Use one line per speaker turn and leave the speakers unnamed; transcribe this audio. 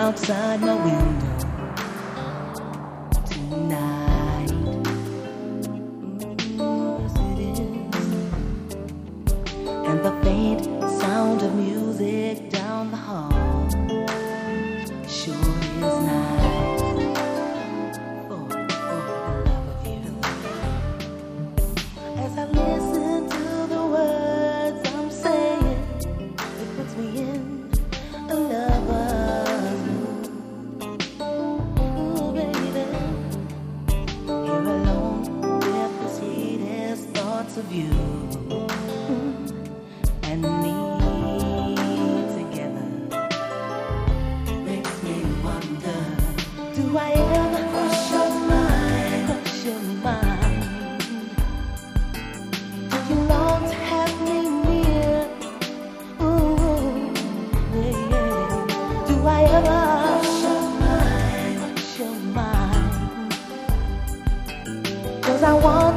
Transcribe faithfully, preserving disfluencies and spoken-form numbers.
outside my window tonight. Mm, yes it is. And the faint sound of music down the hall sure is nice for, for the love of you. As I listen to the words I'm saying, it puts me in a lover's mood. Ooh, baby, here alone with the sweetest thoughts of you and me together makes me wonder, do I ever cross your mind, cross your mind? Do you long to have me near? Ooh, yeah, yeah. Do I ever cross your mind, cross your mind? 'Cause I want